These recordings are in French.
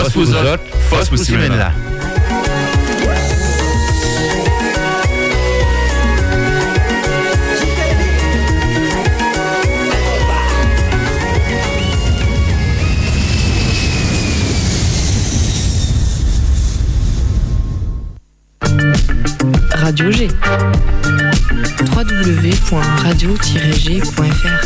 Fosbuzot, Fosbusimenla. Radio G. www.radio-g.fr.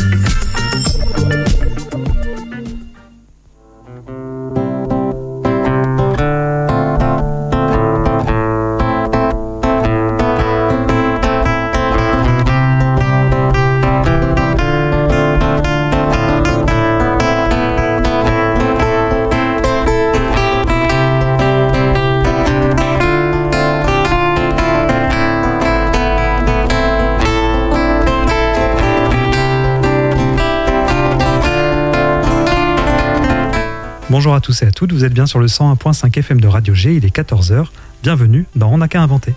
Bonjour à tous et à toutes, vous êtes bien sur le 101.5 FM de Radio G, il est 14h. Bienvenue dans On n'a qu'à inventer.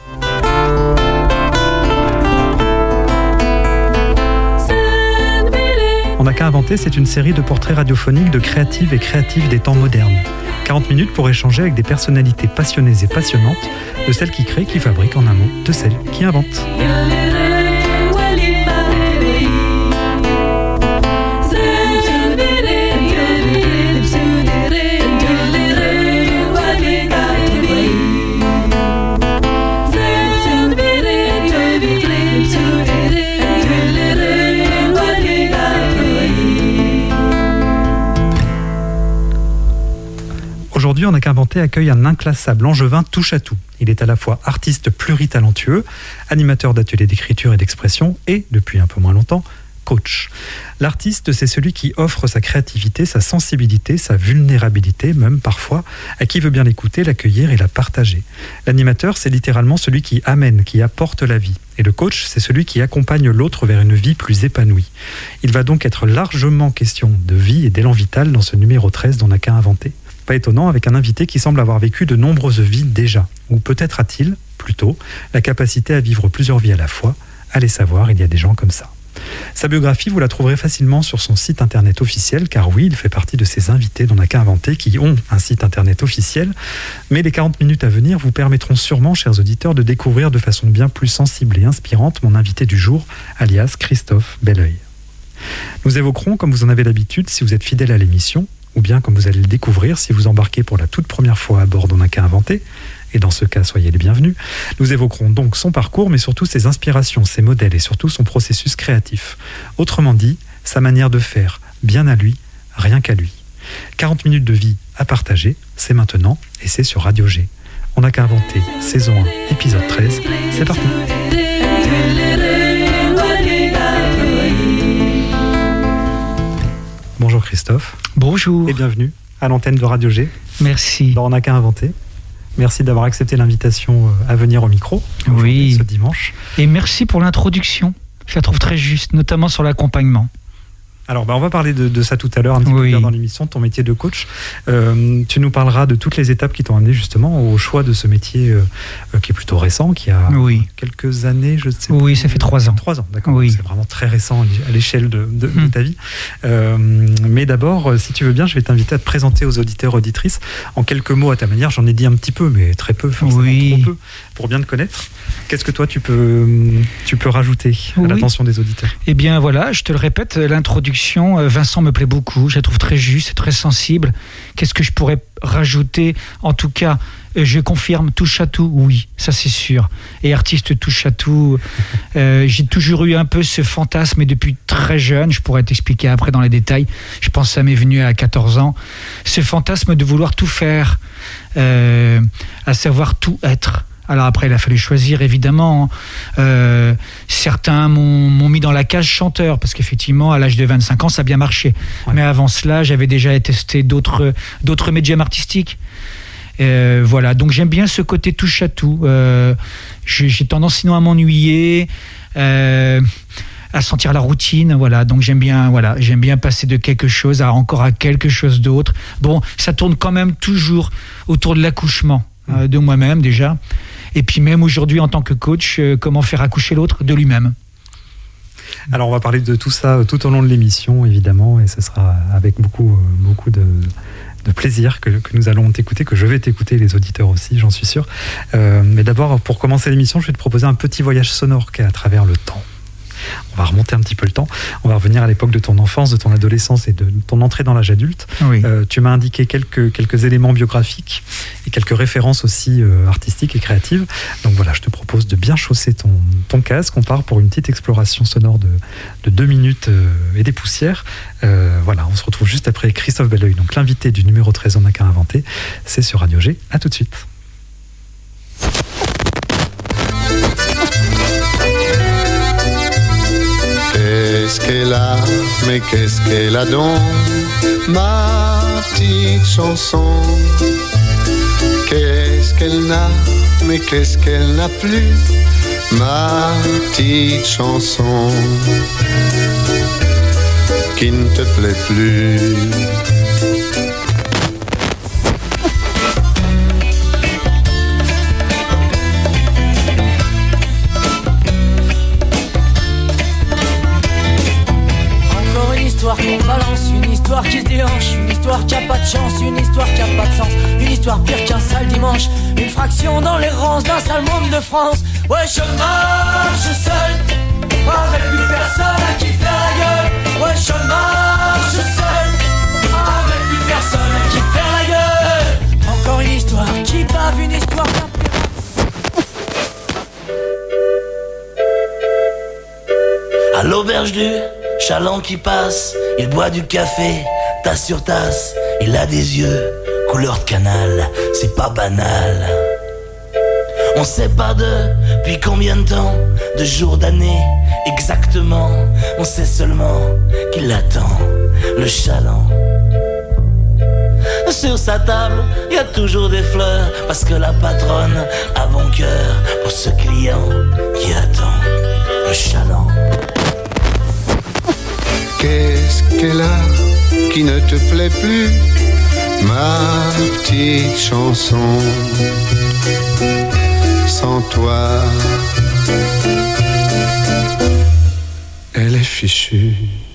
On n'a qu'à inventer, c'est une série de portraits radiophoniques de créatives et créatifs des temps modernes. 40 minutes pour échanger avec des personnalités passionnées et passionnantes, de celles qui créent, qui fabriquent, en un mot, de celles qui inventent. Aujourd'hui, On n'a qu'à inventer accueille un inclassable angevin touche à tout. Il est à la fois artiste pluritalentueux, animateur d'ateliers d'écriture et d'expression et, depuis un peu moins longtemps, coach. L'artiste, c'est celui qui offre sa créativité, sa sensibilité, sa vulnérabilité, même parfois, à qui veut bien l'écouter, l'accueillir et la partager. L'animateur, c'est littéralement celui qui amène, qui apporte la vie. Et le coach, c'est celui qui accompagne l'autre vers une vie plus épanouie. Il va donc être largement question de vie et d'élan vital dans ce numéro 13 d'On n'a qu'à inventer. Pas étonnant, avec un invité qui semble avoir vécu de nombreuses vies déjà. Ou peut-être a-t-il, plutôt, la capacité à vivre plusieurs vies à la fois. Allez savoir, il y a des gens comme ça. Sa biographie, vous la trouverez facilement sur son site internet officiel, car oui, il fait partie de ces invités d'On n'a qu'à inventer qui ont un site internet officiel. Mais les 40 minutes à venir vous permettront sûrement, chers auditeurs, de découvrir de façon bien plus sensible et inspirante mon invité du jour, alias Christophe Belleuil. Nous évoquerons, comme vous en avez l'habitude, si vous êtes fidèle à l'émission, ou bien comme vous allez le découvrir si vous embarquez pour la toute première fois à bord d'On n'a qu'à inventer, et dans ce cas, soyez les bienvenus. Nous évoquerons donc son parcours, mais surtout ses inspirations, ses modèles et surtout son processus créatif. Autrement dit, sa manière de faire, bien à lui, rien qu'à lui. 40 minutes de vie à partager, c'est maintenant et c'est sur Radio G. On n'a qu'à inventer, saison 1, épisode 13, c'est parti. Bonjour Christophe. Bonjour. Et bienvenue à l'antenne de Radio G. Merci. On n'a qu'à inventer. Merci d'avoir accepté l'invitation à venir au micro ce dimanche. Et merci pour l'introduction. Je la trouve très juste, notamment sur l'accompagnement. Alors, on va parler de ça tout à l'heure, un petit peu plus tard dans l'émission, ton métier de coach. Tu nous parleras de toutes les étapes qui t'ont amené justement au choix de ce métier qui est plutôt récent, qui a quelques années, je ne sais pas. Oui, ça fait 3 ans. 3 ans, d'accord. Oui. C'est vraiment très récent à l'échelle de ta vie. Mais d'abord, si tu veux bien, je vais t'inviter à te présenter aux auditeurs, auditrices, en quelques mots à ta manière. J'en ai dit un petit peu, mais très peu, forcément trop peu, pour bien te connaître. Qu'est-ce que toi, tu peux rajouter à l'attention des auditeurs ? Eh bien, voilà, je te le répète, l'introduction, Vincent me plaît beaucoup, je la trouve très juste, très sensible. Qu'est-ce que je pourrais rajouter ? En tout cas, je confirme, touche à tout, oui, ça c'est sûr. Et artiste touche à tout, j'ai toujours eu un peu ce fantasme, et depuis très jeune, je pourrais t'expliquer après dans les détails, je pense que ça m'est venu à 14 ans, ce fantasme de vouloir tout faire, à savoir tout être. Alors après, il a fallu choisir, évidemment. Certains m'ont mis dans la case chanteur, parce qu'effectivement, à l'âge de 25 ans, ça a bien marché. Ouais. Mais avant cela, j'avais déjà testé d'autres médiums artistiques. Voilà, donc j'aime bien ce côté touche à tout. J'ai tendance sinon à m'ennuyer, à sentir la routine. Voilà, donc j'aime bien passer de quelque chose à quelque chose d'autre. Bon, ça tourne quand même toujours autour de l'accouchement de moi-même déjà. Et puis même aujourd'hui en tant que coach, comment faire accoucher l'autre de lui-même. Alors on va parler de tout ça tout au long de l'émission évidemment, et ce sera avec beaucoup plaisir que nous allons t'écouter, que je vais t'écouter, les auditeurs aussi, j'en suis sûr. Mais d'abord, pour commencer l'émission, je vais te proposer un petit voyage sonore qui est à travers le temps. On va remonter un petit peu le temps. On va revenir à l'époque de ton enfance, de ton adolescence et de ton entrée dans l'âge adulte. Oui. Tu m'as indiqué quelques éléments biographiques et quelques références aussi artistiques et créatives. Donc voilà, je te propose de bien chausser ton casque. On part pour une petite exploration sonore de 2 minutes et des poussières. Voilà, on se retrouve juste après Christophe Belleuil, donc l'invité du numéro 13 On n'a qu'à inventer. C'est sur Radio G. À tout de suite. Qu'est-ce qu'elle a, mais qu'est-ce qu'elle a donc, ma petite chanson. Qu'est-ce qu'elle n'a, mais qu'est-ce qu'elle n'a plus, ma petite chanson, qui ne te plaît plus. Qu'on balance, une histoire qui se déhanche, une histoire qui a pas de chance, une histoire qui a pas de sens, une histoire pire qu'un sale dimanche, une fraction dans les rangs d'un sale monde de France. Ouais, je marche seul, avec plus personne à qui faire la gueule. Ouais, je marche seul, avec plus personne à qui faire la gueule. Encore une histoire qui bave, une histoire à l'auberge du chaland qui passe, il boit du café, tasse sur tasse. Il a des yeux, couleur de canal, c'est pas banal. On sait pas depuis combien de temps, de jours, d'années, exactement. On sait seulement qu'il attend le chaland. Sur sa table, y a toujours des fleurs, parce que la patronne a bon cœur pour ce client qui attend le chaland. Qu'est-ce qu'elle a qui ne te plaît plus, ma petite chanson. Sans toi, elle est fichue.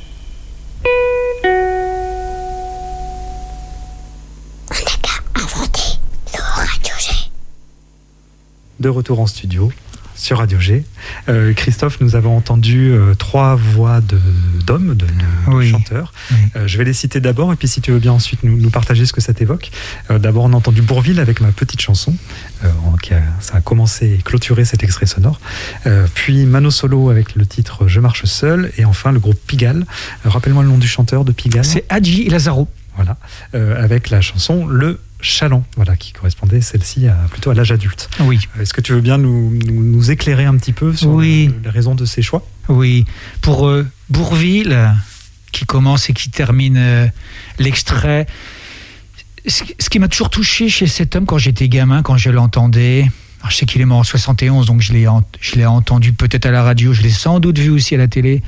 On n'a qu'à inventer le Radio G. De retour en studio sur Radio G. Christophe, nous avons entendu 3 voix d'hommes, de oui. chanteurs. Oui. Je vais les citer d'abord, et puis si tu veux bien ensuite nous partager ce que ça t'évoque. D'abord, on a entendu Bourvil avec Ma petite chanson. Ça a commencé et clôturé cet extrait sonore. Puis Mano Solo avec le titre Je marche seul. Et enfin, le groupe Pigalle. Rappelle-moi le nom du chanteur de Pigalle. C'est Hadji Lazaro. Voilà. Avec la chanson Le Chaland, voilà, qui correspondait celle-ci plutôt à l'âge adulte. Oui. Est-ce que tu veux bien nous éclairer un petit peu sur oui. les raisons de ces choix ? Oui. Pour Bourvil, qui commence et qui termine l'extrait, ce qui m'a toujours touché chez cet homme quand j'étais gamin, quand je l'entendais, alors je sais qu'il est mort en 71, donc je l'ai entendu peut-être à la radio, je l'ai sans doute vu aussi à la télé.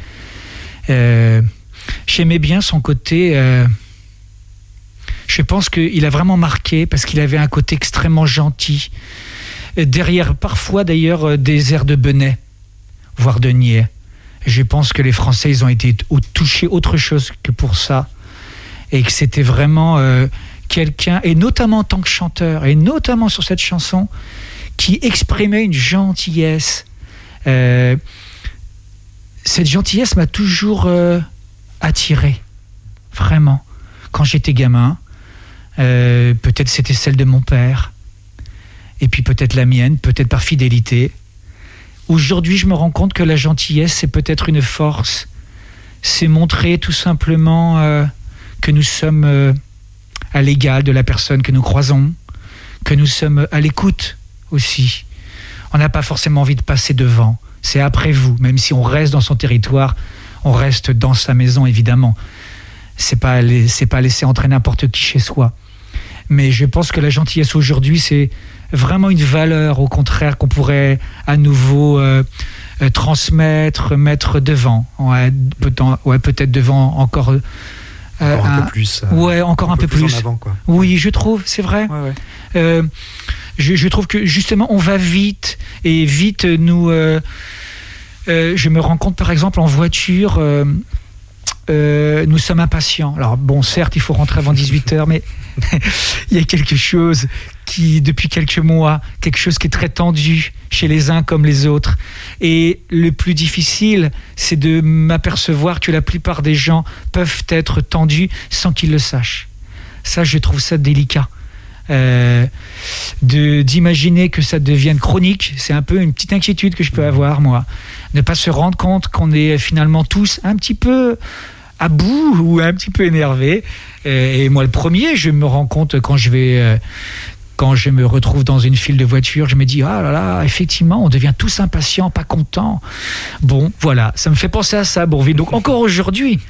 J'aimais bien son côté... Je pense qu'il a vraiment marqué parce qu'il avait un côté extrêmement gentil. Derrière, parfois d'ailleurs, des airs de Benet, voire de Niais. Je pense que les Français, ils ont été touchés autre chose que pour ça. Et que c'était vraiment quelqu'un, et notamment en tant que chanteur, et notamment sur cette chanson, qui exprimait une gentillesse. Cette gentillesse m'a toujours attiré. Vraiment. Quand j'étais gamin, peut-être c'était celle de mon père, et puis peut-être la mienne, peut-être par fidélité. Aujourd'hui, je me rends compte que la gentillesse, c'est peut-être une force. C'est montrer tout simplement que nous sommes à l'égal de la personne que nous croisons, que nous sommes à l'écoute aussi. On n'a pas forcément envie de passer devant. C'est après vous, même si on reste dans son territoire, on reste dans sa maison, évidemment. C'est pas laisser entrer n'importe qui chez soi. Mais je pense que la gentillesse aujourd'hui, c'est vraiment une valeur, au contraire, qu'on pourrait à nouveau transmettre, mettre devant. Peut-être devant encore... un peu plus. Encore un peu plus. En avant, quoi. Oui, je trouve, c'est vrai. Ouais. Je trouve que justement, on va vite, et vite nous... je me rends compte, par exemple, en voiture... nous sommes impatients. Alors bon, certes, il faut rentrer avant 18h, mais il y a quelque chose qui, depuis quelques mois, quelque chose qui est très tendu chez les uns comme les autres. Et le plus difficile, c'est de m'apercevoir que la plupart des gens peuvent être tendus sans qu'ils le sachent. Ça, je trouve ça délicat. D'imaginer que ça devienne chronique, c'est un peu une petite inquiétude que je peux avoir, moi. Ne pas se rendre compte qu'on est finalement tous un petit peu à bout ou un petit peu énervés. Et moi, le premier, je me rends compte quand je me retrouve dans une file de voitures, je me dis, ah là là, effectivement, on devient tous impatients, pas contents. Bon, voilà, ça me fait penser à ça, Bourvil. Donc encore aujourd'hui,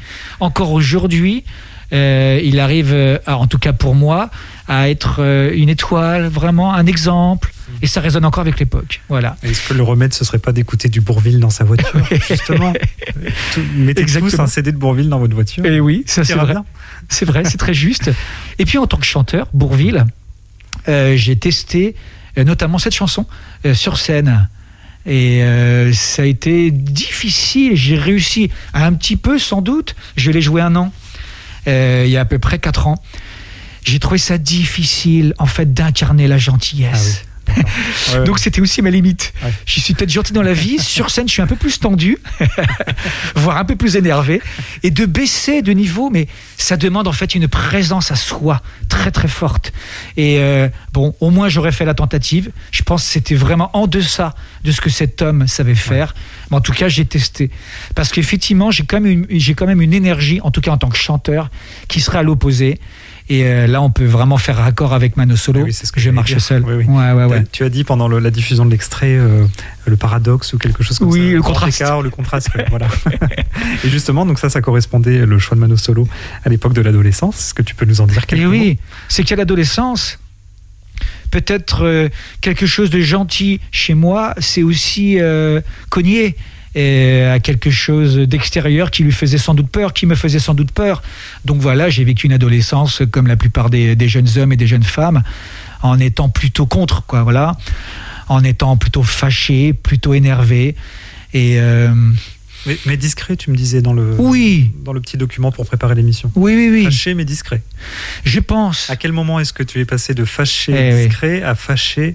il arrive, en tout cas pour moi, à être une étoile, vraiment un exemple. Et ça résonne encore avec l'époque. Voilà. Est-ce que le remède, ce serait pas d'écouter du Bourvil dans sa voiture, justement? Mettez tous un CD de Bourvil dans votre voiture. Et oui, ça c'est vrai. C'est vrai, c'est très juste. Et puis en tant que chanteur, Bourvil, j'ai testé notamment cette chanson sur scène. Et ça a été difficile. J'ai réussi un petit peu, sans doute. Je l'ai joué 1 an, il y a à peu près 4 ans. J'ai trouvé ça difficile, en fait, d'incarner la gentillesse. Ah oui. Ouais. Donc c'était aussi ma limite. Ouais. Je suis peut-être gentil dans la vie, sur scène je suis un peu plus tendu, voire un peu plus énervé, et de baisser de niveau, mais ça demande en fait une présence à soi très très forte. Et bon, au moins j'aurais fait la tentative. Je pense que c'était vraiment en deçà de ce que cet homme savait faire. Mais en tout cas j'ai testé, parce qu'effectivement j'ai quand même une énergie, en tout cas en tant que chanteur, qui serait à l'opposé. Et là, on peut vraiment faire raccord avec Mano Solo. Oui, c'est ce que je marche seul. Oui. Ouais. Tu as dit pendant la diffusion de l'extrait le paradoxe ou quelque chose comme ça. Oui, le contraste. Le contraste, voilà. Et justement, donc ça correspondait le choix de Mano Solo à l'époque de l'adolescence. Est-ce que tu peux nous en dire quelques mots ? Oui, c'est qu'à l'adolescence, peut-être quelque chose de gentil chez moi, c'est aussi cogner à quelque chose d'extérieur qui lui faisait sans doute peur, qui me faisait sans doute peur. Donc voilà, j'ai vécu une adolescence comme la plupart des jeunes hommes et des jeunes femmes, en étant plutôt contre, quoi, voilà, en étant plutôt fâché, plutôt énervé. Et mais discret, tu me disais dans le petit document pour préparer l'émission. Oui. Fâché mais discret. Je pense. À quel moment est-ce que tu es passé de fâché discret à fâché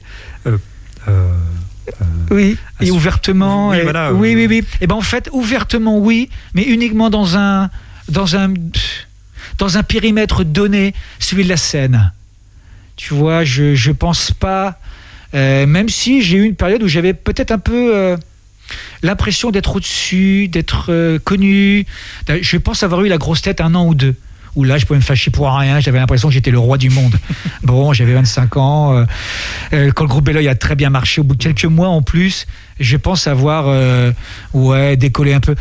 oui, et ouvertement. Oui, voilà, oui. Et ben en fait, ouvertement, oui, mais uniquement dans un périmètre donné, celui de la scène. Tu vois, je pense pas. Même si j'ai eu une période où j'avais peut-être un peu l'impression d'être au-dessus, d'être connu. Je pense avoir eu la grosse tête 1 an ou 2. Où là, je pouvais me fâcher pour rien, j'avais l'impression que j'étais le roi du monde. Bon, j'avais 25 ans, quand le groupe Belleuil a très bien marché, au bout de quelques mois en plus, je pense avoir décollé un peu.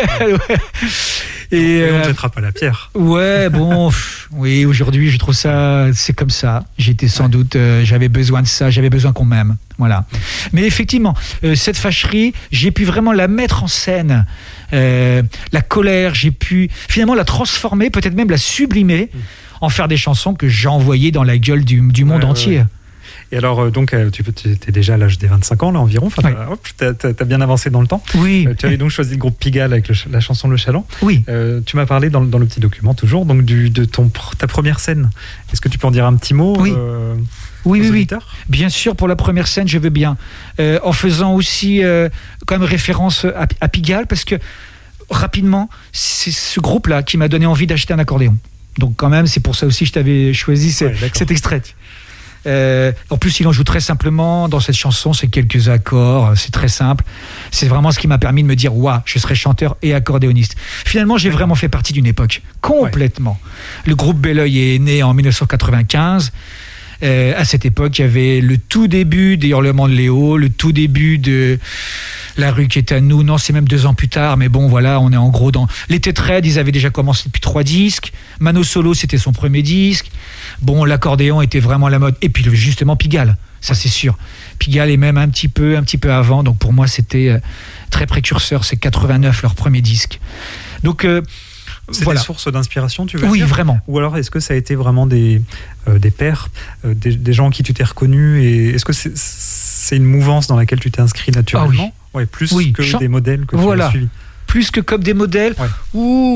Et on ne jettera pas la pierre. Ouais, bon, oui, aujourd'hui, je trouve ça, c'est comme ça. J'étais sans doute, j'avais besoin de ça, j'avais besoin qu'on m'aime. Voilà. Mais effectivement, cette fâcherie, j'ai pu vraiment la mettre en scène. La colère, j'ai pu finalement la transformer, peut-être même la sublimer, en faire des chansons que j'ai envoyées dans la gueule du monde entier. Ouais. Et alors, donc, tu es déjà à l'âge des 25 ans, là, environ. Enfin, t'as bien avancé dans le temps. Oui. Tu avais donc choisi le groupe Pigalle avec la chanson Le Chaland. Oui. Tu m'as parlé dans le petit document, toujours, donc de ta première scène. Est-ce que tu peux en dire un petit mot Oui. Bien sûr, pour la première scène, je veux bien. En faisant aussi quand même référence à Pigalle, parce que, rapidement, c'est ce groupe-là qui m'a donné envie d'acheter un accordéon. Donc quand même, c'est pour ça aussi que je t'avais choisi cet extrait. En plus, il en joue très simplement dans cette chanson, c'est quelques accords, c'est très simple. C'est vraiment ce qui m'a permis de me dire waouh, je serai chanteur et accordéoniste. Finalement, j'ai vraiment fait partie d'une époque complètement. Le groupe Belleuil est né en 1995. À cette époque, il y avait le tout début des Hurlements de Léo, le tout début de La rue qui est à nous. Non, c'est même 2 ans plus tard, mais bon, voilà, on est en gros dans... Les Tétraides, ils avaient déjà commencé depuis 3 disques. Mano Solo, c'était son premier disque. Bon, l'accordéon était vraiment à la mode. Et puis, justement, Pigalle, ça c'est sûr. Pigalle est même un petit peu avant. Donc, pour moi, c'était très précurseur. C'est 89, leur premier disque. Donc... c'est des sources d'inspiration, tu veux dire ? Oui, vraiment. Ou alors, est-ce que ça a été vraiment des pairs, des gens en qui tu t'es reconnu, et est-ce que c'est une mouvance dans laquelle tu t'es inscrit naturellement ? Oui. Plus que des modèles que tu as suivis. Plus que comme des modèles. Ouais. Ou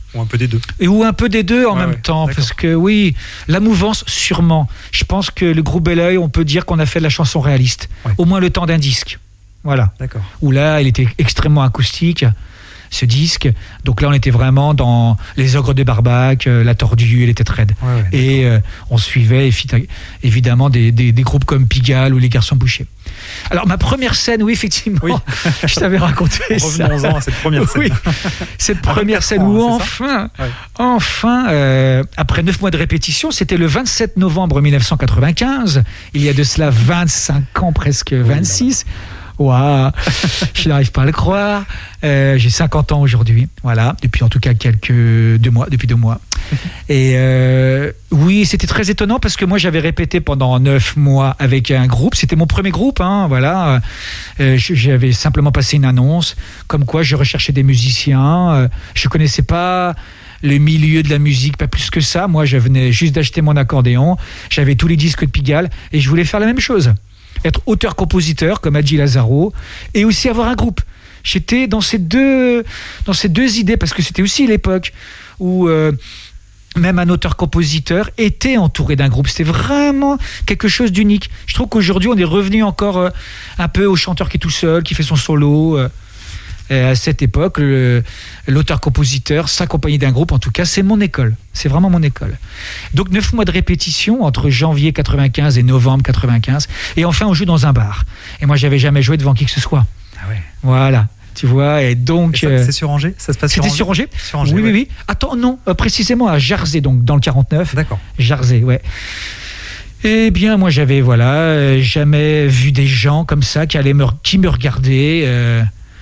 Ou un peu des deux. Ou un peu des deux en même temps, d'accord. Parce que oui, la mouvance, sûrement. Je pense que le groupe Bel Oeil, on peut dire qu'on a fait de la chanson réaliste. Au moins le temps d'un disque. Voilà. D'accord. Où là, il était extrêmement acoustique, ce disque. Donc là, on était vraiment dans les Ogres de Barbac, la Tordue et les Têtes Raides. Et on suivait évidemment des groupes comme Pigalle ou les Garçons Bouchers. Alors, ma première scène, oui, effectivement, je t'avais raconté ça. Revenons-en à cette première scène. Oui, cette première scène où enfin, après 9 mois de répétition, c'était le 27 novembre 1995, il y a de cela 25 ans, presque 26. Waouh, je n'arrive pas à le croire. J'ai 50 ans aujourd'hui, voilà, depuis en tout cas depuis 2 mois. Et oui, c'était très étonnant parce que moi j'avais répété pendant 9 mois avec un groupe. C'était mon premier groupe, voilà. J'avais simplement passé une annonce comme quoi je recherchais des musiciens. Je connaissais pas le milieu de la musique, pas plus que ça. Moi, je venais juste d'acheter mon accordéon. J'avais tous les disques de Pigalle et je voulais faire la même chose. Être auteur-compositeur comme Hadji Lazaro et aussi avoir un groupe. J'étais dans ces deux idées parce que c'était aussi l'époque où même un auteur-compositeur était entouré d'un groupe. C'était vraiment quelque chose d'unique. Je trouve qu'aujourd'hui, on est revenu encore un peu au chanteur qui est tout seul, qui fait son solo. À cette époque, l'auteur-compositeur s'accompagnait d'un groupe. En tout cas, c'est mon école. C'est vraiment mon école. Donc 9 mois de répétition entre janvier 95 et novembre 95. Et enfin, on joue dans un bar. Et moi, j'avais jamais joué devant qui que ce soit. Ah ouais. Voilà. Tu vois, et donc... Et c'est sur Angers ? Ça se passe sur Angers ? C'était sur Angers ? Sur Angers, oui. Attends, non, précisément à Jarzé, donc dans le 49. D'accord. Jarzé, ouais. Eh bien, moi, j'avais, jamais vu des gens comme ça qui me regardaient...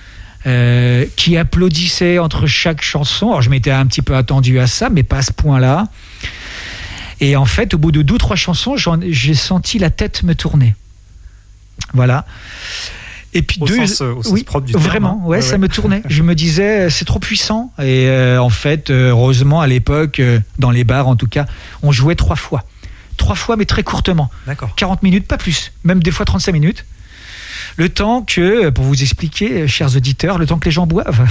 qui applaudissaient entre chaque chanson. Alors je m'étais un petit peu attendu à ça, mais pas à ce point-là. Et en fait, au bout de 2 ou 3 chansons, j'ai senti la tête me tourner. Voilà. Et puis au sens propre du terme. Vraiment, ça me tournait. Je me disais, c'est trop puissant. Et en fait, heureusement, à l'époque, dans les bars en tout cas, on jouait 3 fois. 3 fois, mais très courtement. D'accord. 40 minutes, pas plus. Même des fois 35 minutes. Le temps que, pour vous expliquer, chers auditeurs, le temps que les gens boivent.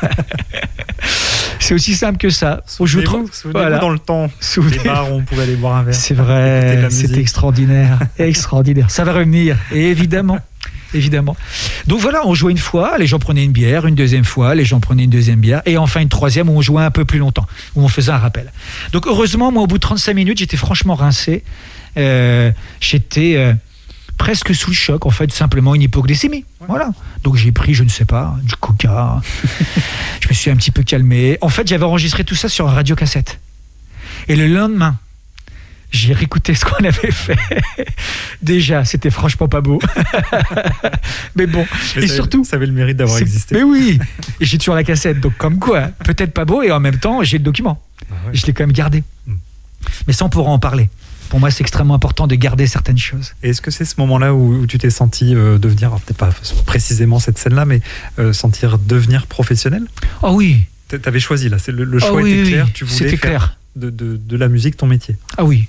C'est aussi simple que ça. Souvenez-vous dans le temps, les bars où on pouvait aller boire un verre. C'est vrai, c'est extraordinaire. Extraordinaire. Ça va revenir, et évidemment. Donc voilà, on jouait une fois, les gens prenaient une bière, une deuxième fois, les gens prenaient une deuxième bière, et enfin une troisième où on jouait un peu plus longtemps, où on faisait un rappel. Donc heureusement, moi, au bout de 35 minutes, j'étais franchement rincé. J'étais... presque sous le choc, en fait, simplement une hypoglycémie. Voilà. Donc j'ai pris, je ne sais pas, du coca. Je me suis un petit peu calmé. En fait, j'avais enregistré tout ça sur un radiocassette. Et le lendemain, j'ai réécouté ce qu'on avait fait. Déjà, c'était franchement pas beau. Mais bon. Mais surtout, ça avait le mérite d'avoir existé. Mais oui. Et j'ai toujours la cassette. Donc comme quoi, peut-être pas beau et en même temps, j'ai le document. Je l'ai quand même gardé. Mais ça, on pourra en parler. Pour moi, c'est extrêmement important de garder certaines choses. Et est-ce que c'est ce moment-là où tu t'es senti devenir, alors peut-être pas précisément cette scène-là, mais sentir devenir professionnel ? Oh oui. T'avais choisi là, le choix était clair. Tu voulais faire de la musique ton métier. Ah oui.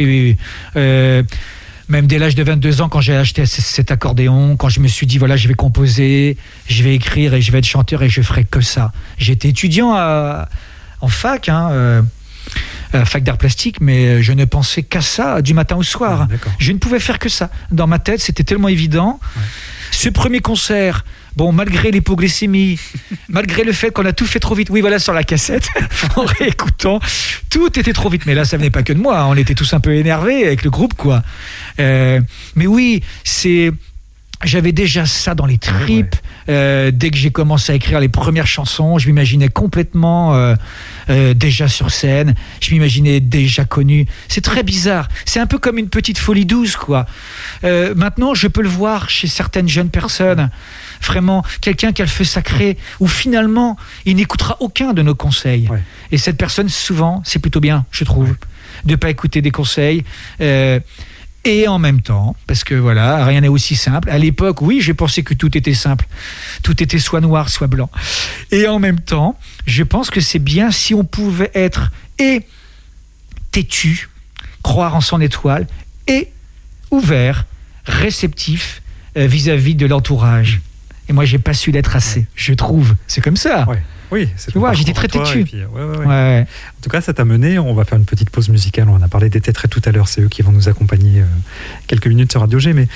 Même dès l'âge de 22 ans, quand j'ai acheté cet accordéon, quand je me suis dit, voilà, je vais composer, je vais écrire et je vais être chanteur et je ferai que ça. J'étais étudiant en fac, fac d'art plastique, mais je ne pensais qu'à ça du matin au soir. Je ne pouvais faire que ça. Dans ma tête, c'était tellement évident. Ce premier concert, bon, malgré l'hypoglycémie, malgré le fait qu'on a tout fait trop vite, oui, voilà, sur la cassette, en réécoutant, tout était trop vite. Mais là, ça venait pas que de moi, on était tous un peu énervés avec le groupe, quoi. Mais oui, j'avais déjà ça dans les tripes. Dès que j'ai commencé à écrire les premières chansons, je m'imaginais complètement déjà sur scène. Je m'imaginais déjà connu. C'est très bizarre. C'est un peu comme une petite folie douce, quoi. Maintenant, je peux le voir chez certaines jeunes personnes. Vraiment, quelqu'un qui a le feu sacré, où finalement, il n'écoutera aucun de nos conseils. Et cette personne, souvent, c'est plutôt bien, je trouve, de ne pas écouter des conseils. Et en même temps, parce que voilà, rien n'est aussi simple. À l'époque, oui, je pensais que tout était simple. Tout était soit noir, soit blanc. Et en même temps, je pense que c'est bien si on pouvait être et têtu, croire en son étoile, et ouvert, réceptif vis-à-vis de l'entourage. Et moi, j'ai pas su l'être assez, je trouve. C'est comme ça. Oui, c'est tu vois, j'étais très têtu. Ouais. En tout cas, ça t'a mené. On va faire une petite pause musicale. On en a parlé des Tétrés tout à l'heure. C'est eux qui vont nous accompagner quelques minutes sur Radio G. Mais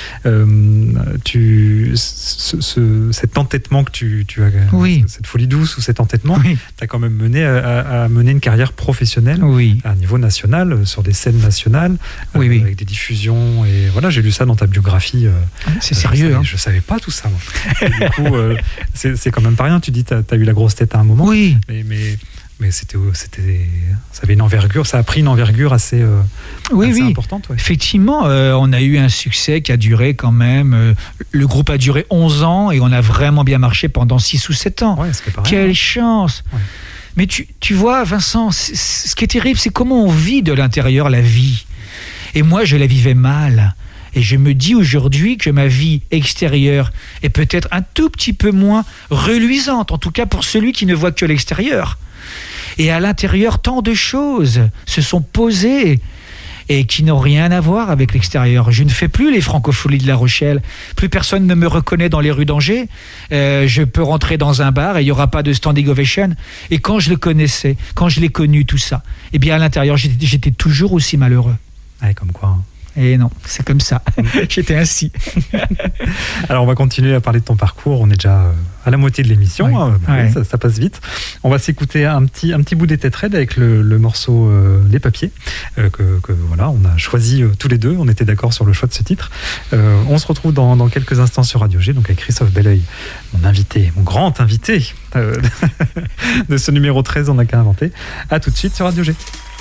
cet entêtement que tu as, cette folie douce ou cet entêtement, t'as quand même mené à mener une carrière professionnelle à un niveau national, sur des scènes nationales, avec des diffusions. Et voilà, j'ai lu ça dans ta biographie. C'est sérieux. Je savais pas tout ça. Moi. Et du coup, c'est quand même pas rien. Tu dis, t'as eu la grosse tête à un moment. Oui. Mais ça avait une envergure, ça a pris une envergure assez importante. Ouais. Effectivement, on a eu un succès qui a duré quand même. Le groupe a duré 11 ans et on a vraiment bien marché pendant 6 ou 7 ans. Ouais, quelle chance. Ouais. Mais tu vois, Vincent, ce qui est terrible, c'est comment on vit de l'intérieur la vie. Et moi, je la vivais mal. Et je me dis aujourd'hui que ma vie extérieure est peut-être un tout petit peu moins reluisante, en tout cas pour celui qui ne voit que l'extérieur. Et à l'intérieur, tant de choses se sont posées et qui n'ont rien à voir avec l'extérieur. Je ne fais plus les francopholies de La Rochelle. Plus personne ne me reconnaît dans les rues d'Angers. Je peux rentrer dans un bar et il n'y aura pas de standing ovation. Et quand je le connaissais, quand je l'ai connu, tout ça, eh bien à l'intérieur, j'étais toujours aussi malheureux. Ouais, comme quoi. Et non, c'est comme ça. J'étais ainsi. Alors, on va continuer à parler de ton parcours. On est déjà à la moitié de l'émission. Ça passe vite. On va s'écouter un petit bout des Tétrés avec le morceau Les Papiers, que voilà, on a choisi tous les deux. On était d'accord sur le choix de ce titre. On se retrouve dans quelques instants sur Radio G, donc avec Christophe Belleuil, mon grand invité de ce numéro 13, on n'a qu'à inventer. À tout de suite sur Radio G.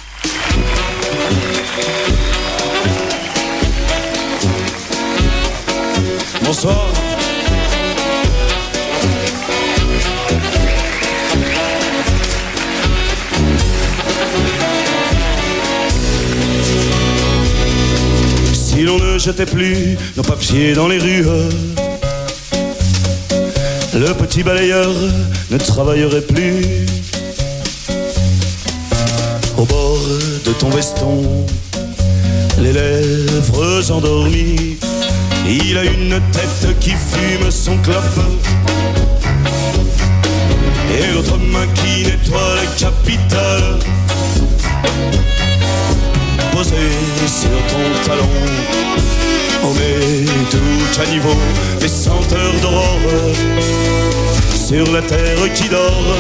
Bonsoir. Si l'on ne jetait plus nos papiers dans les rues, le petit balayeur ne travaillerait plus. Au bord de ton veston, les lèvres endormies, il a une tête qui fume son clope et l'autre main qui nettoie la capitale. Posé sur ton talon, on met tout à niveau des senteurs d'aurore sur la terre qui dort.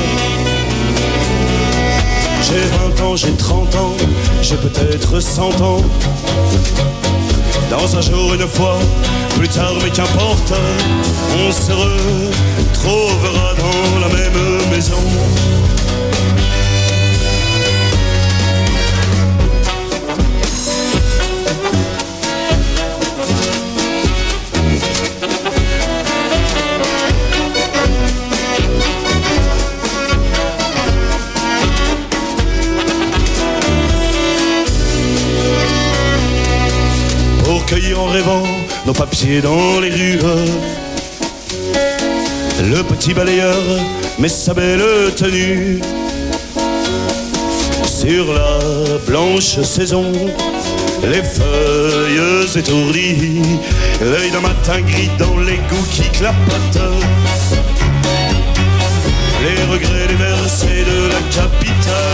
J'ai 20 ans, j'ai 30 ans, j'ai peut-être 100 ans. Dans un jour, une fois, plus tard, mais qu'importe, on se retrouvera dans la même maison. Cueillir en rêvant nos papiers dans les rues, le petit balayeur met sa belle tenue sur la blanche saison, les feuilles étourdies, l'œil d'un matin gris dans l'égout qui clapote, les regrets, les versets de la capitale,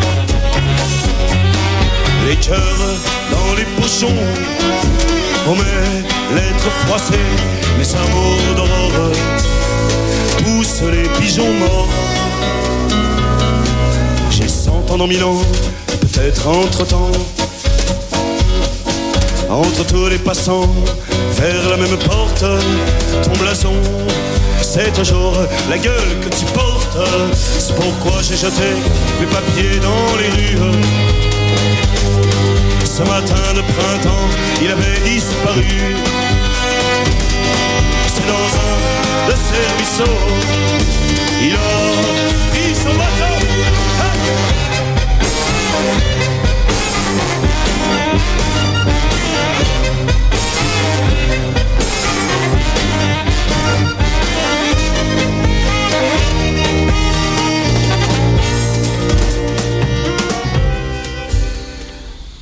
les cœurs dans les pochons, on met lettres froissées, mes amours d'aurore poussent les pigeons morts. J'ai 100 ans dans 1000 ans, peut-être entre-temps, entre tous les passants, vers la même porte, ton blason, c'est toujours la gueule que tu portes. C'est pourquoi j'ai jeté mes papiers dans les rues. Ce matin de printemps, il avait disparu. C'est dans un de ces ruisseaux, il a pris son bateau.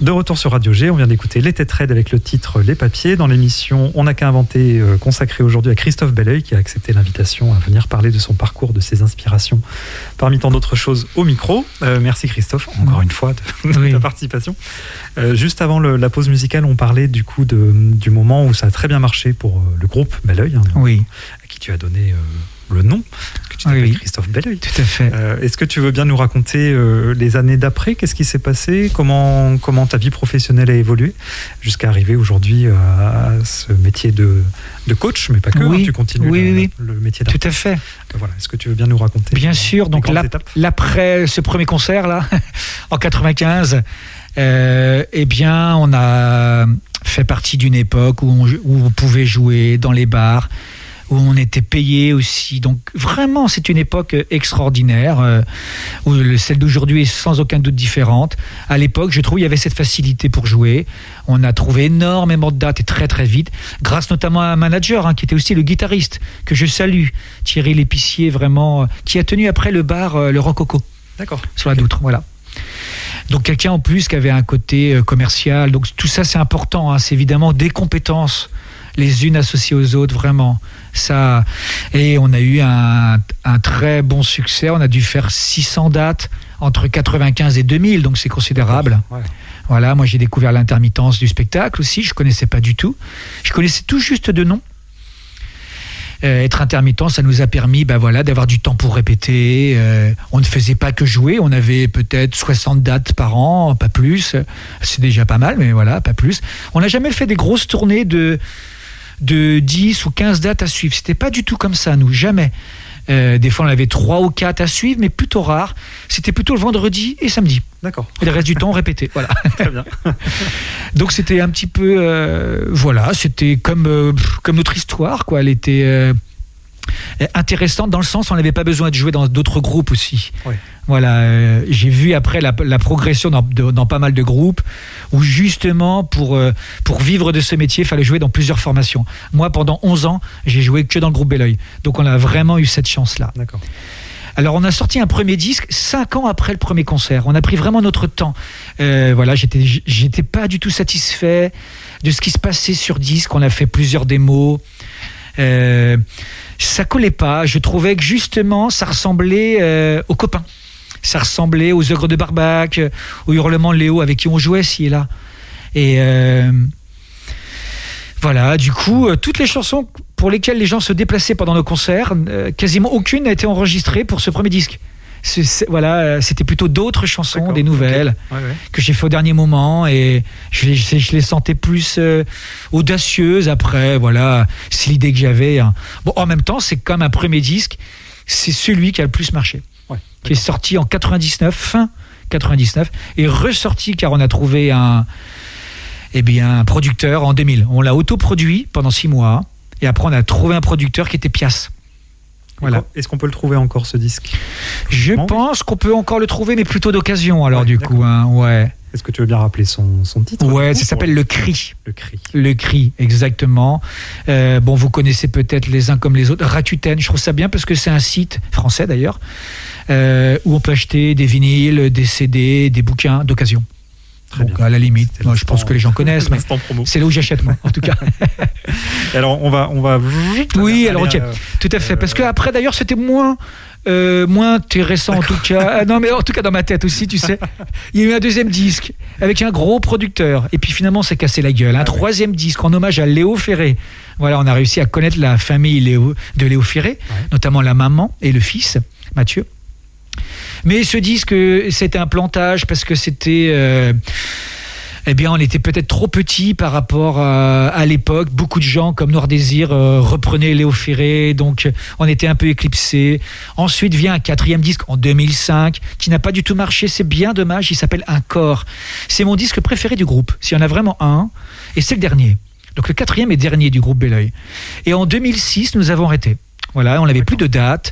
De retour sur Radio G, on vient d'écouter Les Têtes Raides avec le titre Les Papiers. Dans l'émission On n'a qu'à inventer, consacrée aujourd'hui à Christophe Belleuil, qui a accepté l'invitation à venir parler de son parcours, de ses inspirations, parmi tant d'autres choses au micro. Merci Christophe, encore une fois, de ta participation. Juste avant la pause musicale, on parlait du coup du moment où ça a très bien marché pour le groupe Belleuil, à qui tu as donné le nom, que tu t'appelles Christophe Belleuil. Tout à fait. Est-ce que tu veux bien nous raconter les années d'après? Qu'est-ce qui s'est passé? Comment ta vie professionnelle a évolué jusqu'à arriver aujourd'hui à ce métier de coach, mais pas que, tu continues le métier d'artiste. Tout à fait. Voilà. Est-ce que tu veux bien nous raconter? Bien sûr. Donc l'après ce premier concert là, en 95, eh bien on a fait partie d'une époque où on pouvait jouer dans les bars, où on était payé aussi. Donc vraiment, c'est une époque extraordinaire, où celle d'aujourd'hui est sans aucun doute différente. À l'époque, je trouve, il y avait cette facilité pour jouer. On a trouvé énormément de dates et très très vite, grâce notamment à un manager qui était aussi le guitariste, que je salue, Thierry L'Épicier, vraiment, qui a tenu après le bar Le Rococo. D'accord. Sur la Doutre, voilà. Donc quelqu'un en plus qui avait un côté commercial. Donc tout ça, c'est important. C'est évidemment des compétences, les unes associées aux autres, vraiment. Ça, et on a eu un très bon succès. On a dû faire 600 dates entre 95 et 2000, donc c'est considérable. Ouais. Voilà, moi j'ai découvert l'intermittence du spectacle aussi. Je connaissais pas du tout. Je connaissais tout juste de nom. Être intermittent, ça nous a permis d'avoir du temps pour répéter. On ne faisait pas que jouer, on avait peut-être 60 dates par an, pas plus. C'est déjà pas mal, mais voilà, pas plus. On n'a jamais fait des grosses tournées de 10 ou 15 dates à suivre. C'était pas du tout comme ça, nous, jamais. Des fois, on avait 3 ou 4 à suivre, mais plutôt rare. C'était plutôt le vendredi et samedi. D'accord. Et le reste du temps, on répétait. Voilà. Très bien. Donc, c'était un petit peu... c'était comme notre histoire, quoi. Elle était intéressante dans le sens où on n'avait pas besoin de jouer dans d'autres groupes aussi. Oui. Voilà, j'ai vu après la progression dans pas mal de groupes où justement pour vivre de ce métier, il fallait jouer dans plusieurs formations. Moi, pendant 11 ans, j'ai joué que dans le groupe Belleuil. Donc on a vraiment eu cette chance-là. D'accord. Alors on a sorti un premier disque 5 ans après le premier concert. On a pris vraiment notre temps. Voilà, j'étais pas du tout satisfait de ce qui se passait sur disque. On a fait plusieurs démos. Ça collait pas. Je trouvais que justement, ça ressemblait aux copains. Ça ressemblait aux Ogres de Barbac, aux Hurlements de Léo avec qui on jouait ci et là. Et voilà, du coup, toutes les chansons pour lesquelles les gens se déplaçaient pendant nos concerts, quasiment aucune n'a été enregistrée pour ce premier disque. C'était plutôt d'autres chansons, d'accord, des nouvelles, okay. Que j'ai fait au dernier moment et je les sentais plus audacieuses après. Voilà, c'est l'idée que j'avais. Bon, en même temps, c'est comme un premier disque, c'est celui qui a le plus marché. Qui est sorti en 99, fin 99, et ressorti car on a trouvé un producteur en 2000. On l'a autoproduit pendant 6 mois, et après on a trouvé un producteur qui était Pias. Voilà. Est-ce qu'on peut le trouver encore, ce disque? Je pense qu'on peut encore le trouver, mais plutôt d'occasion, alors du coup. Est-ce que tu veux bien rappeler son titre? Ouais, ça s'appelle Le Cri. Le Cri. Le Cri, exactement. Bon, vous connaissez peut-être les uns comme les autres. Rakuten, je trouve ça bien parce que c'est un site français d'ailleurs, où on peut acheter des vinyles, des CD, des bouquins d'occasion. Donc bien. À la limite, moi, je pense que les gens connaissent, mais c'est là où j'achète moi, en tout cas. Alors on va. Oui, alors ok, tout à fait. Parce que après d'ailleurs c'était moins intéressant en tout cas. Non mais en tout cas dans ma tête aussi, tu sais. Il y a eu un deuxième disque avec un gros producteur et puis finalement c'est cassé la gueule. Un troisième disque en hommage à Léo Ferré. Voilà, on a réussi à connaître la famille de Léo Ferré, notamment la maman et le fils Mathieu. Mais ce disque, c'était un plantage parce que c'était... on était peut-être trop petits par rapport à l'époque. Beaucoup de gens, comme Noir Désir, reprenaient Léo Ferré, donc on était un peu éclipsés. Ensuite vient un 4e disque en 2005, qui n'a pas du tout marché, c'est bien dommage, il s'appelle Un Corps. C'est mon disque préféré du groupe, s'il y en a vraiment un, et c'est le dernier. Donc le 4e et dernier du groupe Belleuil. Et en 2006, nous avons arrêté. Voilà, on n'avait plus de date.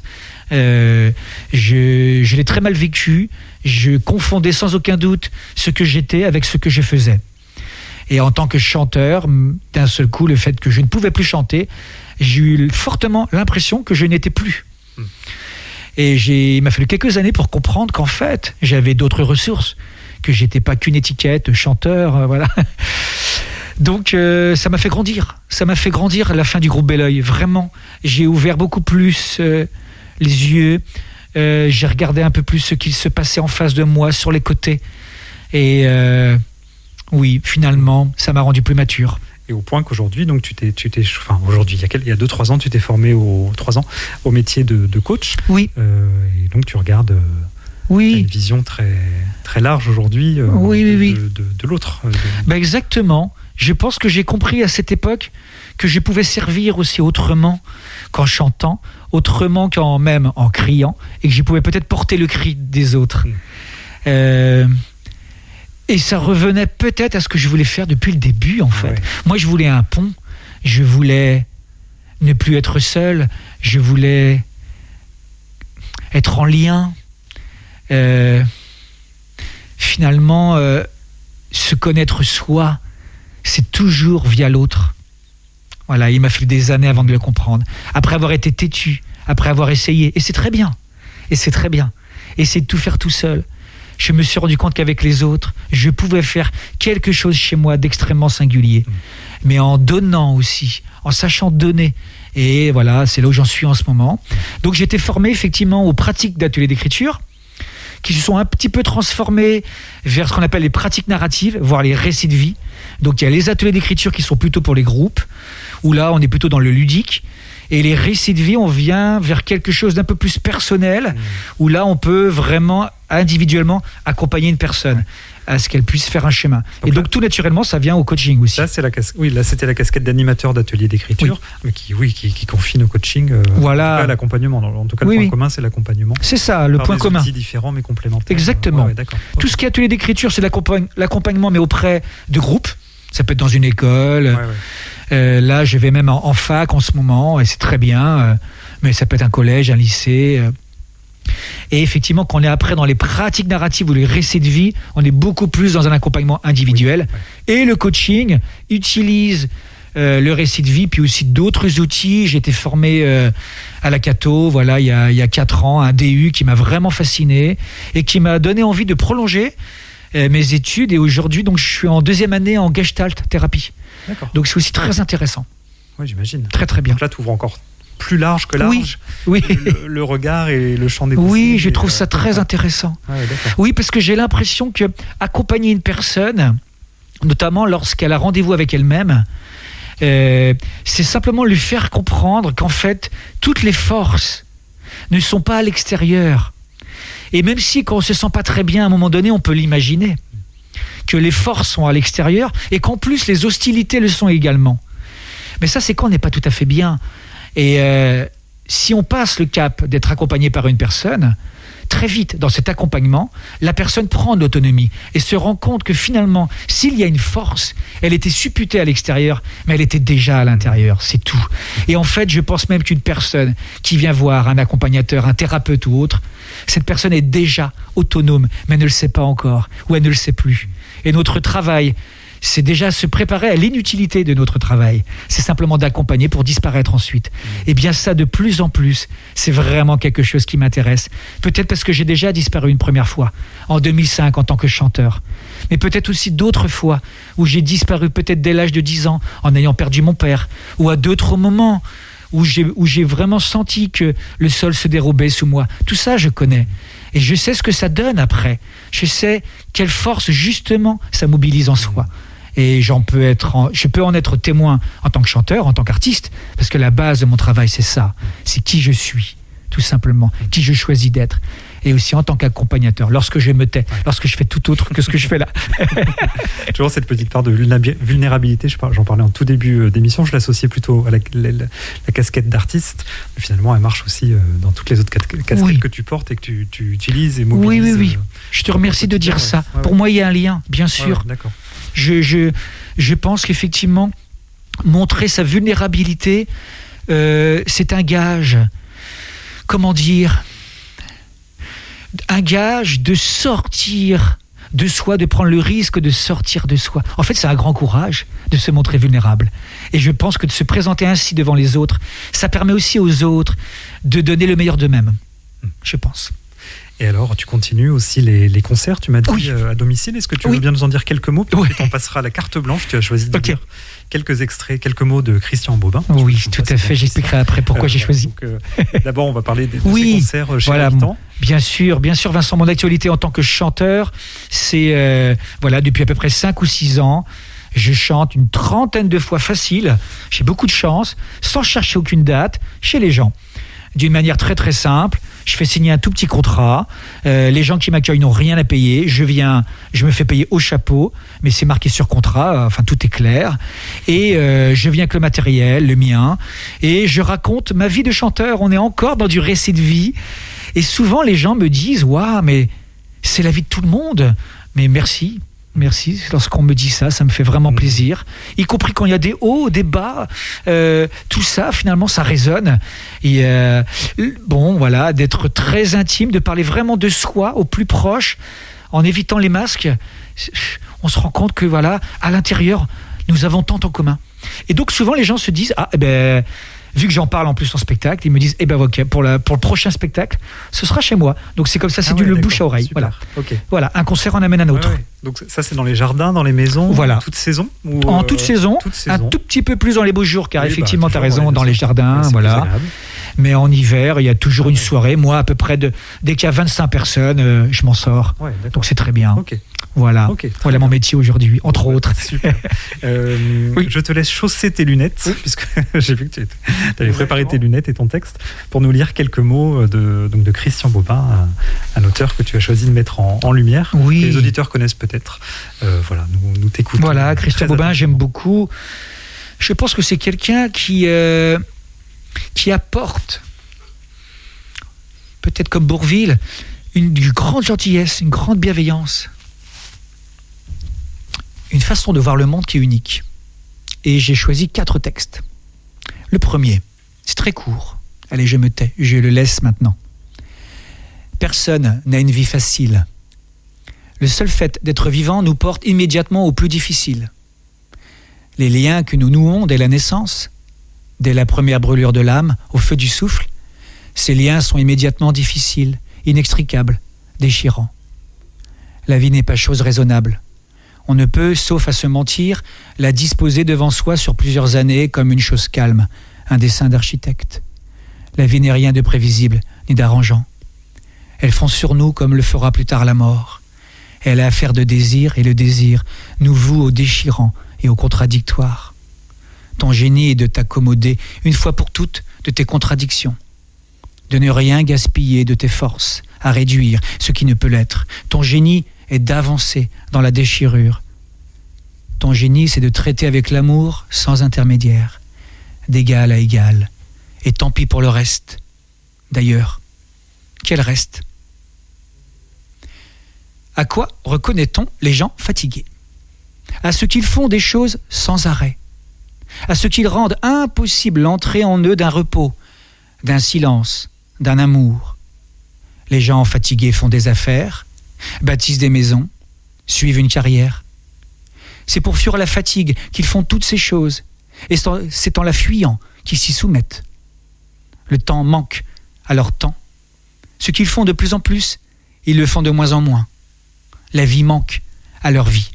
Je l'ai très mal vécu. Je confondais sans aucun doute ce que j'étais avec ce que je faisais. Et en tant que chanteur, d'un seul coup, le fait que je ne pouvais plus chanter, j'ai eu fortement l'impression que je n'étais plus. Et il m'a fallu quelques années pour comprendre qu'en fait, j'avais d'autres ressources, que j'étais pas qu'une étiquette, chanteur, voilà. Donc ça m'a fait grandir. Ça m'a fait grandir à la fin du groupe Bel Oeil. Vraiment, j'ai ouvert beaucoup plus les yeux. J'ai regardé un peu plus ce qui se passait en face de moi, sur les côtés. Et oui, finalement, ça m'a rendu plus mature. Et au point qu'aujourd'hui, donc aujourd'hui, il y a 2-3 ans, tu t'es formé au métier de coach. Oui. Et donc tu regardes. Oui. T'as une vision très très large aujourd'hui. De l'autre. Exactement. Je pense que j'ai compris à cette époque que je pouvais servir aussi autrement qu'en chantant, autrement même en criant, et que je pouvais peut-être porter le cri des autres. Et ça revenait peut-être à ce que je voulais faire depuis le début, en fait. Ouais. Moi, je voulais un pont. Je voulais ne plus être seul. Je voulais être en lien. Finalement, se connaître soi, c'est toujours via l'autre. Voilà, il m'a fallu des années avant de le comprendre. Après avoir été têtu, après avoir essayé. Et c'est très bien. Essayer de tout faire tout seul. Je me suis rendu compte qu'avec les autres, je pouvais faire quelque chose chez moi d'extrêmement singulier. Mais en donnant aussi, en sachant donner. Et voilà, c'est là où j'en suis en ce moment. Donc j'ai été formé effectivement aux pratiques d'ateliers d'écriture, qui se sont un petit peu transformées vers ce qu'on appelle les pratiques narratives, voire les récits de vie. Donc il y a les ateliers d'écriture qui sont plutôt pour les groupes, où là on est plutôt dans le ludique. Et les récits de vie, on vient vers quelque chose d'un peu plus personnel, où là on peut vraiment individuellement accompagner une personne à ce qu'elle puisse faire un schéma. Et donc tout naturellement, ça vient au coaching aussi. Là, c'était la casquette d'animateur d'atelier d'écriture, mais qui confine au coaching, voilà. À l'accompagnement. En tout cas, le point commun, c'est l'accompagnement. C'est ça, le point commun. Des outils différents mais complémentaires. Exactement. D'accord. Tout ce qui est atelier d'écriture, c'est l'accompagnement, mais auprès de groupes. Ça peut être dans une école. Là, je vais même en fac en ce moment, et c'est très bien. Mais ça peut être un collège, un lycée. Et effectivement, quand on est après dans les pratiques narratives ou les récits de vie, on est beaucoup plus dans un accompagnement individuel. Et le coaching utilise le récit de vie, puis aussi d'autres outils. J'ai été formé à la Cato, voilà, il y a 4 ans, un DU qui m'a vraiment fasciné et qui m'a donné envie de prolonger mes études. Et aujourd'hui, donc, je suis en 2e année en Gestalt thérapie. D'accord. Donc c'est aussi très intéressant. Oui, j'imagine. Très très bien. Donc là, tu ouvres encore plus large que large. Oui. Le regard et le champ des possibles. Oui, je trouve ça très intéressant. Oui, parce que j'ai l'impression que accompagner une personne, notamment lorsqu'elle a rendez-vous avec elle-même, c'est simplement lui faire comprendre qu'en fait, toutes les forces ne sont pas à l'extérieur. Et même si quand on se sent pas très bien à un moment donné, on peut l'imaginer, que les forces sont à l'extérieur et qu'en plus les hostilités le sont également. Mais ça, c'est quand on n'est pas tout à fait bien. Et si on passe le cap d'être accompagné par une personne, très vite dans cet accompagnement, la personne prend de l'autonomie et se rend compte que finalement, s'il y a une force, elle était supputée à l'extérieur, mais elle était déjà à l'intérieur, c'est tout. Et en fait, je pense même qu'une personne qui vient voir un accompagnateur, un thérapeute ou autre, cette personne est déjà autonome, mais elle ne le sait pas encore, ou elle ne le sait plus. Et notre travail, c'est déjà se préparer à l'inutilité de notre travail. C'est simplement d'accompagner pour disparaître ensuite. Et bien ça, de plus en plus, c'est vraiment quelque chose qui m'intéresse. Peut-être parce que j'ai déjà disparu une première fois, en 2005 en tant que chanteur. Mais peut-être aussi d'autres fois où j'ai disparu peut-être dès l'âge de 10 ans en ayant perdu mon père, ou à d'autres moments où j'ai vraiment senti que le sol se dérobait sous moi. Tout ça, je connais. Et je sais ce que ça donne après. Je sais quelle force, justement, ça mobilise en soi. Et je peux en être témoin en tant que chanteur, en tant qu'artiste, parce que la base de mon travail, c'est ça. C'est qui je suis, tout simplement. Qui je choisis d'être. Et aussi en tant qu'accompagnateur, lorsque je me tais, lorsque je fais tout autre que ce que je fais là. Toujours cette petite part de vulnérabilité, j'en parlais en tout début d'émission, je l'associais plutôt à la casquette d'artiste. Mais finalement, elle marche aussi dans toutes les autres casquettes que tu portes et que tu utilises et mobilises. Oui. Je te remercie de dire ça. Pour moi, il y a un lien, bien sûr. D'accord. Je pense qu'effectivement, montrer sa vulnérabilité, c'est un gage. Comment dire ? Un gage de sortir de soi, de prendre le risque de sortir de soi. En fait, c'est un grand courage de se montrer vulnérable. Et je pense que de se présenter ainsi devant les autres, ça permet aussi aux autres de donner le meilleur d'eux-mêmes, je pense. Et alors, tu continues aussi les concerts, tu m'as dit, à domicile. Est-ce que tu veux bien nous en dire quelques mots? Puis ensuite, on passera à la carte blanche. Tu as choisi de dire quelques extraits, quelques mots de Christian Bobin. Oui, tout à fait. J'expliquerai après pourquoi j'ai choisi. D'abord, on va parler de ces concerts chez l'habitant. Bien sûr, Vincent, mon actualité en tant que chanteur, c'est depuis à peu près 5 ou 6 ans. Je chante une 30aine de fois facile, j'ai beaucoup de chance, sans chercher aucune date, chez les gens. D'une manière très très simple, je fais signer un tout petit contrat, les gens qui m'accueillent n'ont rien à payer, je me fais payer au chapeau, mais c'est marqué sur contrat, tout est clair, et je viens avec le matériel, le mien, et je raconte ma vie de chanteur, on est encore dans du récit de vie, et souvent les gens me disent « Waouh, mais c'est la vie de tout le monde !» Mais merci, lorsqu'on me dit ça me fait vraiment plaisir, y compris quand il y a des hauts, des bas, tout ça finalement ça résonne, et d'être très intime, de parler vraiment de soi au plus proche, en évitant les masques, on se rend compte que à l'intérieur nous avons tant en commun, et donc souvent les gens se disent vu que j'en parle en plus en spectacle, ils me disent ok, pour le prochain spectacle, ce sera chez moi. Donc c'est comme ça, c'est du bouche à oreille. Voilà, un concert en amène un autre. Ouais. Donc ça c'est dans les jardins, dans les maisons, en toute saison en toute saison, un tout petit peu plus dans les beaux jours, car effectivement tu as raison, dans les jardins, mais en hiver, il y a toujours une soirée. Moi, à peu près dès qu'il y a 25 personnes, je m'en sors. Donc c'est très bien. Voilà mon métier aujourd'hui, entre autres. Super. Je te laisse chausser tes lunettes, puisque j'ai vu que tu avais préparé tes lunettes et ton texte, pour nous lire quelques mots de Christian Bobin, un auteur que tu as choisi de mettre en lumière. Oui. Que les auditeurs connaissent peut-être. Nous t'écoutons. Voilà, Christian Bobin, j'aime beaucoup. Je pense que c'est quelqu'un qui apporte, peut-être comme Bourvil, une grande gentillesse, une grande bienveillance, une façon de voir le monde qui est unique. Et j'ai choisi 4 textes. Le premier, c'est très court. Allez, je me tais, je le laisse maintenant. Personne n'a une vie facile. Le seul fait d'être vivant nous porte immédiatement au plus difficile. Les liens que nous nouons dès la naissance, dès la première brûlure de l'âme, au feu du souffle, ces liens sont immédiatement difficiles, inextricables, déchirants. La vie n'est pas chose raisonnable. On ne peut, sauf à se mentir, la disposer devant soi sur plusieurs années comme une chose calme, un dessin d'architecte. La vie n'est rien de prévisible, ni d'arrangeant. Elle fond sur nous comme le fera plus tard la mort. Elle a affaire de désir, et le désir nous voue au déchirant et au contradictoire. Ton génie est de t'accommoder, une fois pour toutes, de tes contradictions. De ne rien gaspiller de tes forces, à réduire ce qui ne peut l'être. Ton génie est d'avancer dans la déchirure. Ton génie, c'est de traiter avec l'amour sans intermédiaire, d'égal à égal. Et tant pis pour le reste. D'ailleurs, quel reste? À quoi reconnaît-on les gens fatigués? À ceux qu'ils font des choses sans arrêt, à ceux qu'ils rendent impossible l'entrée en eux d'un repos, d'un silence, d'un amour. Les gens fatigués font des affaires, bâtissent des maisons, suivent une carrière. C'est pour fuir la fatigue qu'ils font toutes ces choses, et c'est en la fuyant qu'ils s'y soumettent. Le temps manque à leur temps. Ce qu'ils font de plus en plus, ils le font de moins en moins. La vie manque à leur vie.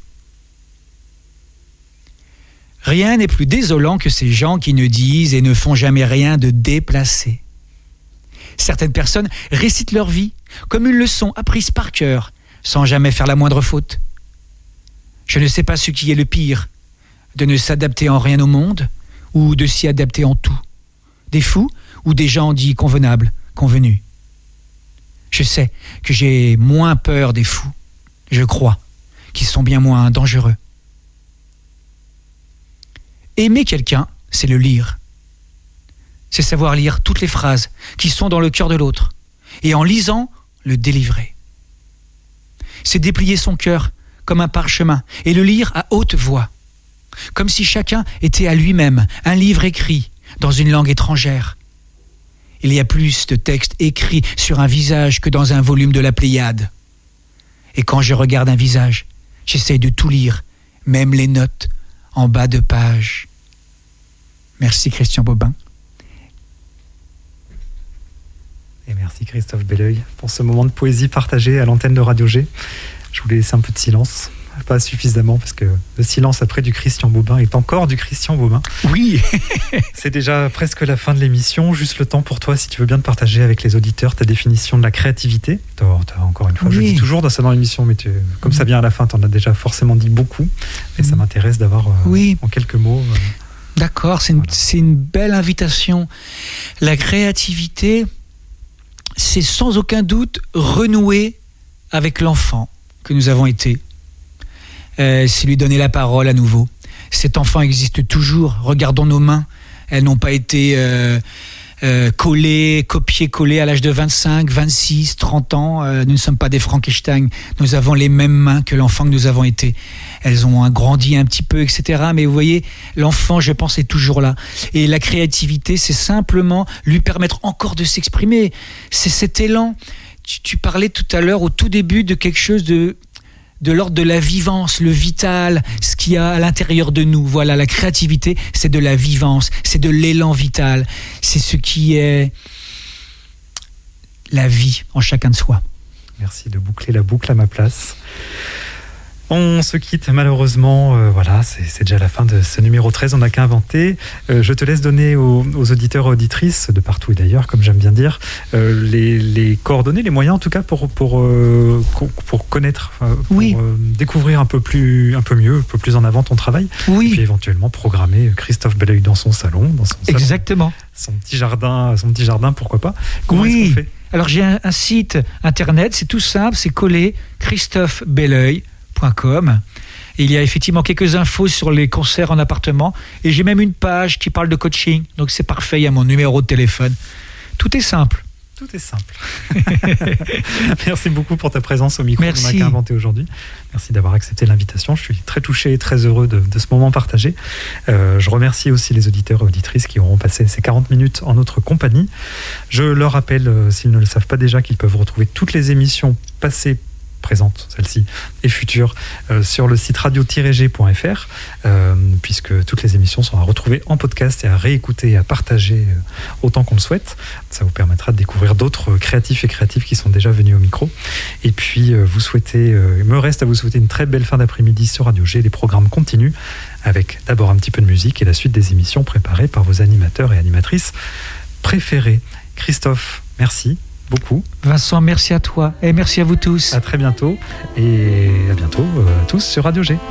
Rien n'est plus désolant que ces gens qui ne disent et ne font jamais rien de déplacé. Certaines personnes récitent leur vie comme une leçon apprise par cœur, sans jamais faire la moindre faute. Je ne sais pas ce qui est le pire, de ne s'adapter en rien au monde, ou de s'y adapter en tout. Des fous ou des gens dits convenables, convenus. Je sais que j'ai moins peur des fous, je crois, qu'ils sont bien moins dangereux. Aimer quelqu'un, c'est le lire. C'est savoir lire toutes les phrases qui sont dans le cœur de l'autre, et en lisant, le délivrer. C'est déplier son cœur comme un parchemin et le lire à haute voix, comme si chacun était à lui-même un livre écrit dans une langue étrangère. Il y a plus de textes écrits sur un visage que dans un volume de la Pléiade. Et quand je regarde un visage, j'essaie de tout lire, même les notes en bas de page. Merci Christian Bobin. Et merci. Merci Christophe Belleuil pour ce moment de poésie partagé à l'antenne de Radio G. Je voulais laisser un peu de silence. Pas suffisamment, parce que le silence après du Christian Bobin est encore du Christian Bobin. Oui. C'est déjà presque la fin de l'émission. Juste le temps pour toi, si tu veux bien te partager avec les auditeurs ta définition de la créativité. Encore une fois, je dis toujours dans l'émission, mais comme ça vient à la fin, tu en as déjà forcément dit beaucoup. Et ça m'intéresse d'avoir en quelques mots. D'accord, c'est une belle invitation. La créativité, c'est sans aucun doute renouer avec l'enfant que nous avons été. C'est lui donner la parole à nouveau. Cet enfant existe toujours. Regardons nos mains. Elles n'ont pas été copiées-collées à l'âge de 25, 26, 30 ans. Nous ne sommes pas des Frankenstein. Nous avons les mêmes mains que l'enfant que nous avons été. Elles ont grandi un petit peu, etc. Mais vous voyez, l'enfant, je pense, est toujours là. Et la créativité, c'est simplement lui permettre encore de s'exprimer. C'est cet élan. Tu parlais tout à l'heure, au tout début, de quelque chose de l'ordre de la vivance, le vital, ce qu'il y a à l'intérieur de nous. Voilà, la créativité, c'est de la vivance, c'est de l'élan vital, c'est ce qui est la vie en chacun de soi. Merci de boucler la boucle à ma place. On se quitte malheureusement, voilà, c'est déjà la fin de ce numéro 13, on n'a qu'à inventer. Je te laisse donner aux auditeurs et auditrices, de partout et d'ailleurs, comme j'aime bien dire, les coordonnées, les moyens en tout cas pour connaître, pour découvrir un peu mieux, un peu plus en avant ton travail. Oui. Et puis éventuellement programmer Christophe Belleuil dans son salon. Exactement. Son petit jardin, pourquoi pas. Comment est-ce qu'on fait ? Alors j'ai un site internet, c'est tout simple, c'est collé christophebelleuil.com. Et il y a effectivement quelques infos sur les concerts en appartement et j'ai même une page qui parle de coaching, donc c'est parfait, il y a mon numéro de téléphone. Tout est simple. Tout est simple. Merci beaucoup pour ta présence au micro. Merci. On n'a qu'à inventer aujourd'hui. Merci d'avoir accepté l'invitation. Je suis très touché et très heureux de ce moment partagé. Je remercie aussi les auditeurs et auditrices qui auront passé ces 40 minutes en notre compagnie. Je leur rappelle, s'ils ne le savent pas déjà, qu'ils peuvent retrouver toutes les émissions passées, présente, celle-ci, et future, sur le site radio-g.fr, puisque toutes les émissions sont à retrouver en podcast et à réécouter et à partager autant qu'on le souhaite. Ça vous permettra de découvrir d'autres créatifs et créatives qui sont déjà venus au micro. Et puis, il me reste à vous souhaiter une très belle fin d'après-midi sur Radio G. Les programmes continuent avec d'abord un petit peu de musique et la suite des émissions préparées par vos animateurs et animatrices préférés. Christophe, merci beaucoup. Vincent, merci à toi et merci à vous tous. À très bientôt et à bientôt tous sur Radio G.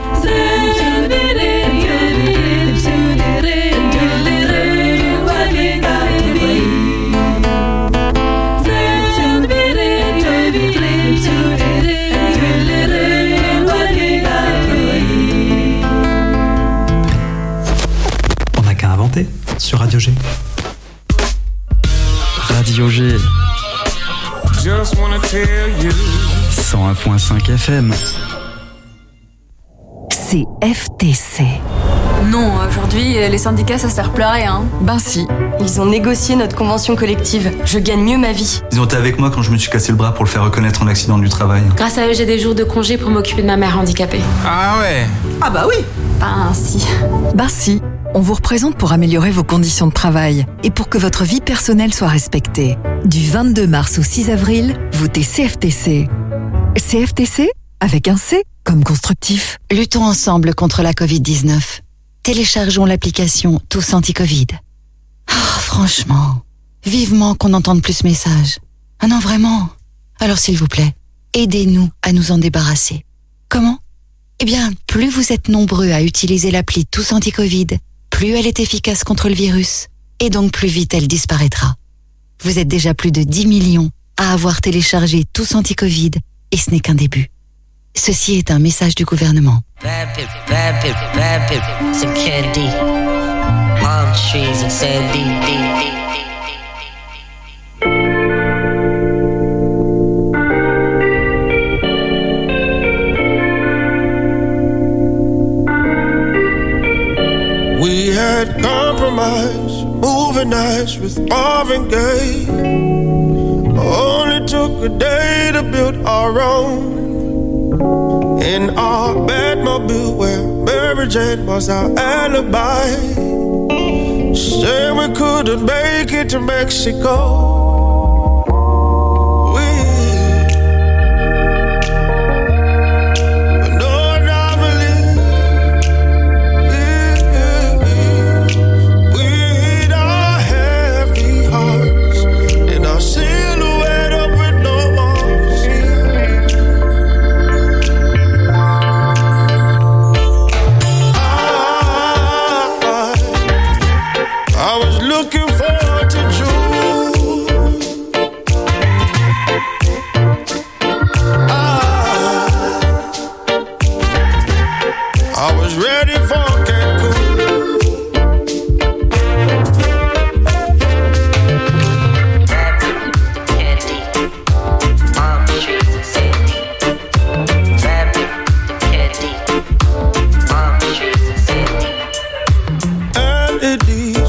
On n'a qu'à inventer sur Radio G. Radio G. 101.5 FM. C'est FTC. Non, aujourd'hui, les syndicats, ça sert plus à rien. Ben si, ils ont négocié notre convention collective. Je gagne mieux ma vie. Ils ont été avec moi quand je me suis cassé le bras pour le faire reconnaître en accident du travail. Grâce à eux, j'ai des jours de congé pour m'occuper de ma mère handicapée. Ah ouais. Ah bah oui. Ben si. Ben si, on vous représente pour améliorer vos conditions de travail et pour que votre vie personnelle soit respectée. Du 22 mars au 6 avril, votez CFTC. CFTC avec un C comme constructif. Luttons ensemble contre la Covid-19. Téléchargeons l'application Tous Anti-Covid. Oh, franchement, vivement qu'on entende plus ce message. Ah non, vraiment. Alors s'il vous plaît, aidez-nous à nous en débarrasser. Comment ? Eh bien, plus vous êtes nombreux à utiliser l'appli Tous Anti-Covid, plus elle est efficace contre le virus, et donc plus vite elle disparaîtra. Vous êtes déjà plus de 10 millions à avoir téléchargé Tous Anti-Covid, et ce n'est qu'un début. Ceci est un message du gouvernement. Bad people, some candy. Palm trees and sandy. We had compromise, moving nights with Marvin Gaye. Only took a day to build our own. In our Batmobile where Mary Jane was our alibi. Said we couldn't make it to Mexico. I was looking for